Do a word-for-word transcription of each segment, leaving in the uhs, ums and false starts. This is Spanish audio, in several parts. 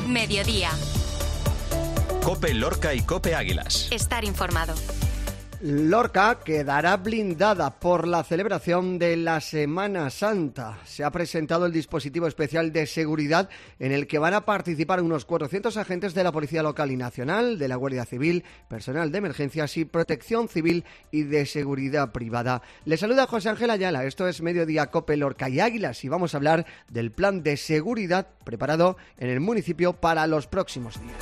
Mediodía. COPE Lorca y COPE Águilas. Estar informado. Lorca quedará blindada por la celebración de la Semana Santa. Se ha presentado el dispositivo especial de seguridad en el que van a participar unos cuatrocientos agentes de la Policía Local y Nacional, de la Guardia Civil, personal de emergencias y protección civil y de seguridad privada. Les saluda José Ángel Ayala, esto es Mediodía COPE Lorca y Águilas y vamos a hablar del plan de seguridad preparado en el municipio para los próximos días.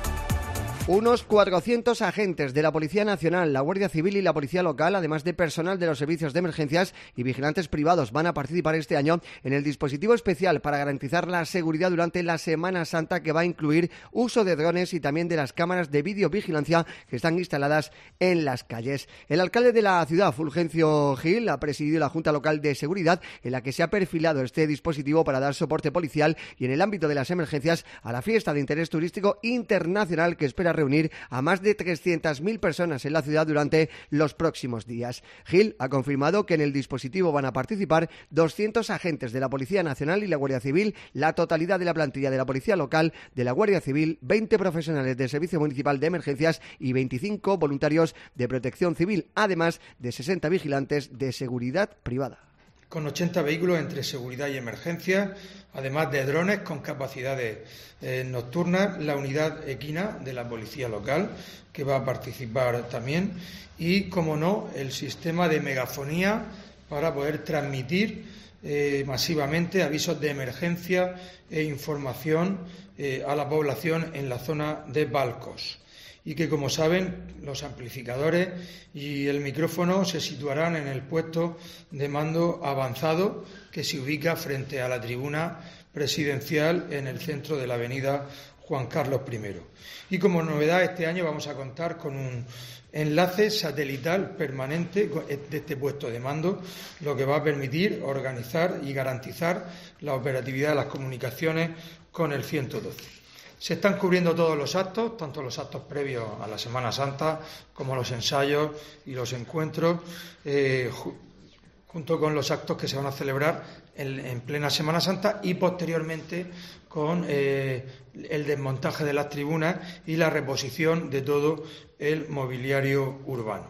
Unos cuatrocientos agentes de la Policía Nacional, la Guardia Civil y la Policía Local, además de personal de los servicios de emergencias y vigilantes privados, van a participar este año en el dispositivo especial para garantizar la seguridad durante la Semana Santa, que va a incluir uso de drones y también de las cámaras de videovigilancia que están instaladas en las calles. El alcalde de la ciudad, Fulgencio Gil, ha presidido la Junta Local de Seguridad, en la que se ha perfilado este dispositivo para dar soporte policial y en el ámbito de las emergencias a la fiesta de interés turístico internacional que espera reunir a más de trescientas mil personas en la ciudad durante los próximos días. Gil ha confirmado que en el dispositivo van a participar doscientos agentes de la Policía Nacional y la Guardia Civil, la totalidad de la plantilla de la Policía Local, de la Guardia Civil, veinte profesionales del Servicio Municipal de Emergencias y veinticinco voluntarios de Protección Civil, además de sesenta vigilantes de seguridad privada. Con ochenta vehículos entre seguridad y emergencia, además de drones con capacidades eh, nocturnas, la unidad equina de la Policía Local, que va a participar también, y, como no, el sistema de megafonía para poder transmitir eh, masivamente avisos de emergencia e información eh, a la población en la zona de Balcos. Y que, como saben, los amplificadores y el micrófono se situarán en el puesto de mando avanzado que se ubica frente a la tribuna presidencial en el centro de la avenida Juan Carlos primero. Y como novedad, este año vamos a contar con un enlace satelital permanente de este puesto de mando, lo que va a permitir organizar y garantizar la operatividad de las comunicaciones con el ciento doce. Se están cubriendo todos los actos, tanto los actos previos a la Semana Santa como los ensayos y los encuentros, eh, ju- junto con los actos que se van a celebrar en, en plena Semana Santa y posteriormente con eh, el desmontaje de las tribunas y la reposición de todo el mobiliario urbano.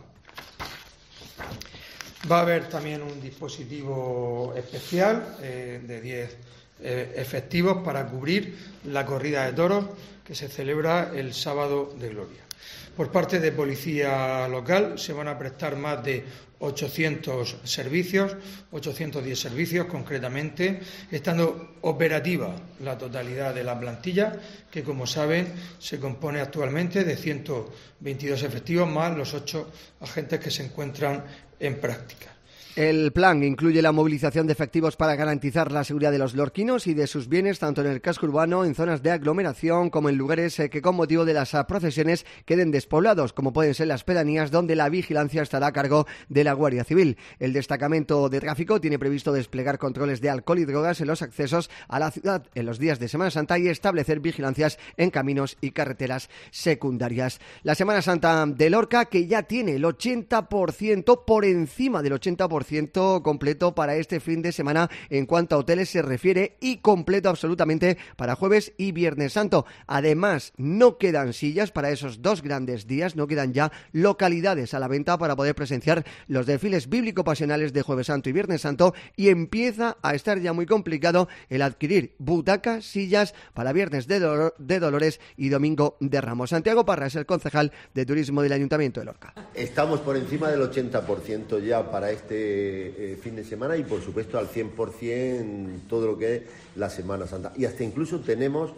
Va a haber también un dispositivo especial eh, de diez Eh, efectivos para cubrir la corrida de toros que se celebra el sábado de Gloria. Por parte de Policía Local se van a prestar más de ochocientos servicios, ochocientos diez servicios concretamente, estando operativa la totalidad de la plantilla, que, como saben, se compone actualmente de ciento veintidós efectivos más los ocho agentes que se encuentran en práctica. El plan incluye la movilización de efectivos para garantizar la seguridad de los lorquinos y de sus bienes, tanto en el casco urbano, en zonas de aglomeración, como en lugares que con motivo de las procesiones queden despoblados, como pueden ser las pedanías, donde la vigilancia estará a cargo de la Guardia Civil. El destacamento de tráfico tiene previsto desplegar controles de alcohol y drogas en los accesos a la ciudad en los días de Semana Santa y establecer vigilancias en caminos y carreteras secundarias. La Semana Santa de Lorca, que ya tiene el ochenta por ciento, por encima del ochenta por ciento completo para este fin de semana en cuanto a hoteles se refiere, y completo absolutamente para jueves y viernes santo. Además, no quedan sillas para esos dos grandes días, no quedan ya localidades a la venta para poder presenciar los desfiles bíblico-pasionales de jueves santo y viernes santo, y empieza a estar ya muy complicado el adquirir butacas, sillas para viernes de, Dolo- de Dolores y domingo de Ramos. Santiago Parra es el concejal de turismo del Ayuntamiento de Lorca. Estamos por encima del ochenta por ciento ya para este eh, fin de semana y, por supuesto, al cien por ciento todo lo que es la Semana Santa. Y hasta incluso tenemos,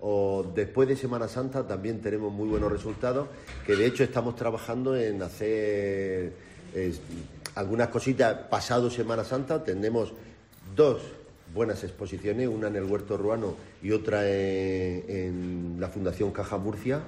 o después de Semana Santa, también tenemos muy buenos resultados, que de hecho estamos trabajando en hacer eh, algunas cositas pasado Semana Santa. Tenemos dos buenas exposiciones, una en el Huerto Ruano y otra en, en la Fundación Caja Murcia,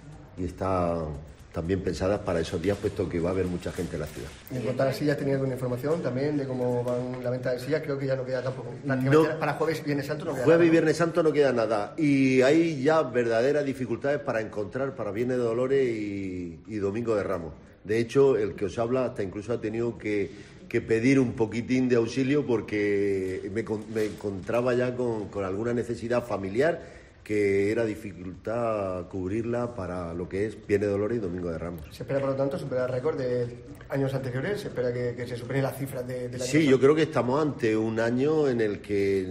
y está también pensadas para esos días, puesto que va a haber mucha gente en la ciudad. En cuanto a las sillas, ¿tenía alguna información también de cómo van la venta de sillas? Creo que ya no queda tampoco. No, para jueves y viernes santo no queda Jueves nada. y viernes santo no queda nada. Y hay ya verdaderas dificultades para encontrar para Viernes de Dolores y, y Domingo de Ramos. De hecho, el que os habla hasta incluso ha tenido que, que pedir un poquitín de auxilio porque me, me encontraba ya con, con alguna necesidad familiar que era dificultad cubrirla para lo que es Viernes de Dolores y Domingo de Ramos. ¿Se espera, por lo tanto, superar récord de años anteriores? ¿Se espera que, que se superen las cifras de, del año? Sí, yo creo que estamos ante un año en el que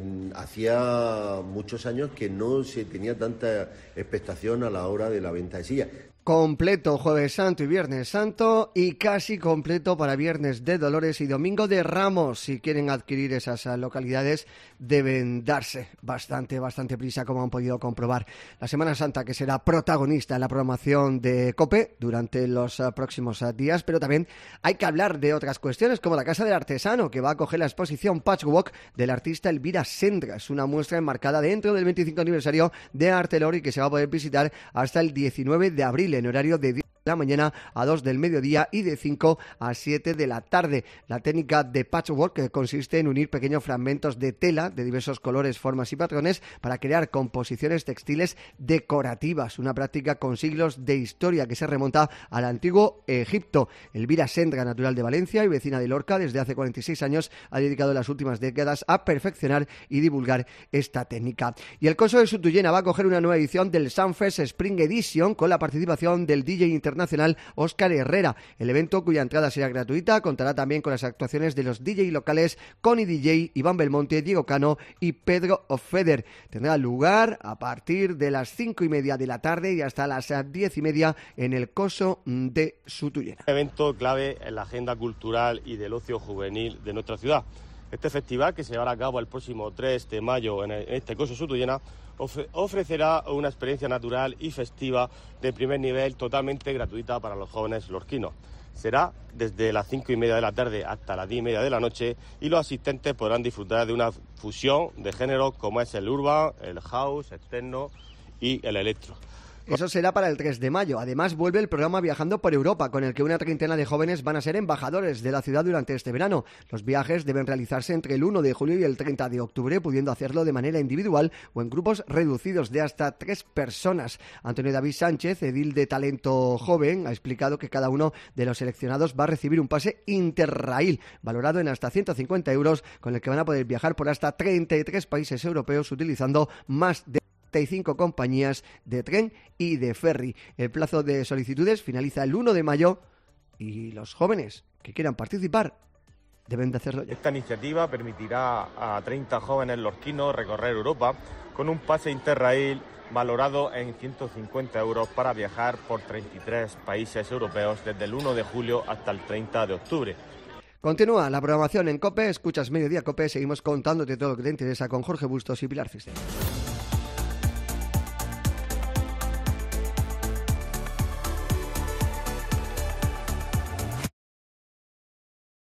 hacía muchos años que no se tenía tanta expectación a la hora de la venta de sillas. Completo Jueves Santo y Viernes Santo y casi completo para Viernes de Dolores y Domingo de Ramos. Si quieren adquirir esas localidades deben darse bastante, bastante prisa, como han podido comprobar. La Semana Santa, que será protagonista en la programación de COPE durante los próximos días, pero también hay que hablar de otras cuestiones, como la Casa del Artesano, que va a acoger la exposición Patchwork del artista Elvira Sendra. Es una muestra enmarcada dentro del veinticinco aniversario de Artelor y que se va a poder visitar hasta el diecinueve de abril. En horario de diez de la mañana a dos del mediodía y de cinco a siete de la tarde. La técnica de patchwork, que consiste en unir pequeños fragmentos de tela de diversos colores, formas y patrones para crear composiciones textiles decorativas, una práctica con siglos de historia que se remonta al antiguo Egipto. Elvira Sendra, natural de Valencia y vecina de Lorca, desde hace cuarenta y seis años ha dedicado las últimas décadas a perfeccionar y divulgar esta técnica. Y el Coso de Sutuyena va a coger una nueva edición del Sunfest Spring Edition con la participación del D J internacional Óscar Herrera. El evento, cuya entrada será gratuita, contará también con las actuaciones de los D J locales Connie D J, Iván Belmonte, Diego Cano y Pedro Feder. Tendrá lugar a partir de las cinco y media de la tarde y hasta las diez y media en el Coso de Sutuyena. Evento clave en la agenda cultural y del ocio juvenil de nuestra ciudad. Este festival, que se llevará a cabo el próximo tres de mayo en este Coso Sutuyena, ofrecerá una experiencia natural y festiva de primer nivel totalmente gratuita para los jóvenes lorquinos. Será desde las cinco y media de la tarde hasta las diez y media de la noche y los asistentes podrán disfrutar de una fusión de géneros como es el urban, el house, el techno y el electro. Eso será para el tres de mayo. Además, vuelve el programa Viajando por Europa, con el que una treintena de jóvenes van a ser embajadores de la ciudad durante este verano. Los viajes deben realizarse entre el uno de julio y el treinta de octubre, pudiendo hacerlo de manera individual o en grupos reducidos de hasta tres personas. Antonio David Sánchez, edil de Talento Joven, ha explicado que cada uno de los seleccionados va a recibir un pase Interrail, valorado en hasta ciento cincuenta euros, con el que van a poder viajar por hasta treinta y tres países europeos utilizando más de treinta y cinco compañías de tren y de ferry. El plazo de solicitudes finaliza el uno de mayo y los jóvenes que quieran participar deben de hacerlo ya. Esta iniciativa permitirá a treinta jóvenes lorquinos recorrer Europa con un pase Interrail valorado en ciento cincuenta euros para viajar por treinta y tres países europeos desde el uno de julio hasta el treinta de octubre. Continúa la programación en COPE, escuchas Mediodía COPE, seguimos contándote todo lo que te interesa con Jorge Bustos y Pilar Cisneros.